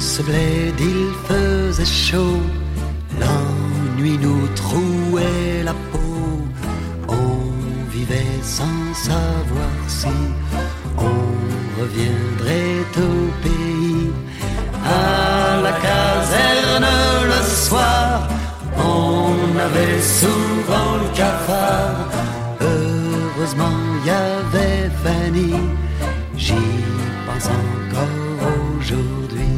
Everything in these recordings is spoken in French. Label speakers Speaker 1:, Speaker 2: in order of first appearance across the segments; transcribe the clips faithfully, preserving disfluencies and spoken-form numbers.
Speaker 1: ce bled il faisait chaud, l'ennui nous trouait la peau. On vivait sans savoir si on reviendrait au pays. À la caserne le soir, on avait souvent le cafard. Heureusement y avait Fanny, j'y pense encore aujourd'hui.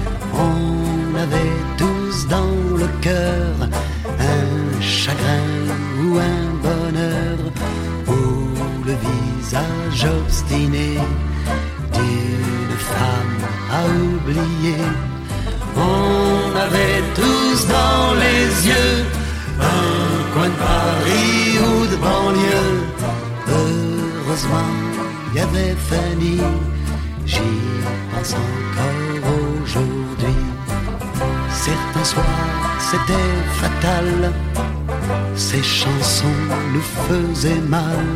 Speaker 1: On avait tous dans le cœur un chagrin ou un bonheur, ou le visage obstiné d'une femme à oublier. On avait tous dans les yeux un coin de Paris ou de banlieue. Heureusement y avait Fanny, j'y pense encore aujourd'hui. Certains soirs c'était fatal, ces chansons nous faisaient mal.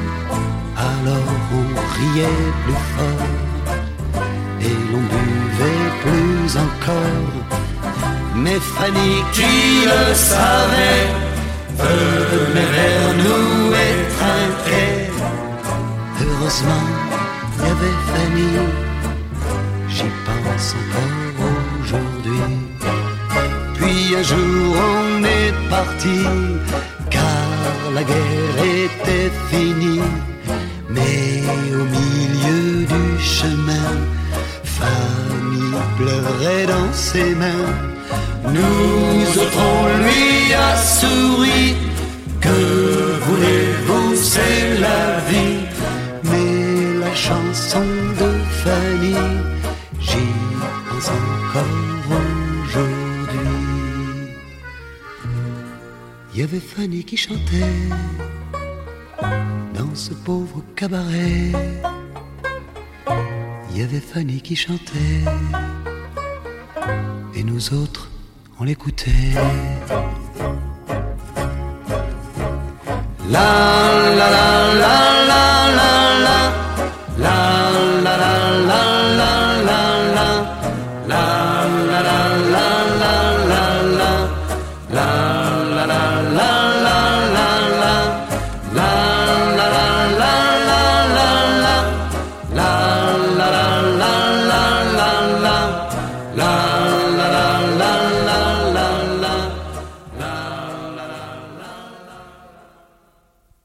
Speaker 1: Alors on riait plus fort et l'on buvait plus encore. Mais Fanny qui le savait venait vers nous et trinquait. Heureusement il y avait Fanny, j'y pense encore aujourd'hui. Puis un jour on est parti, car la guerre était finie. Mais au milieu du chemin, Fanny pleurait dans ses mains. Nous autres on lui a souri, que voulez-vous, c'est la vie. Mais la chanson de Fanny, j'y pense encore aujourd'hui. Il y avait Fanny qui chantait dans ce pauvre cabaret. Il y avait Fanny qui chantait et nous autres on l'écoutait. La la la la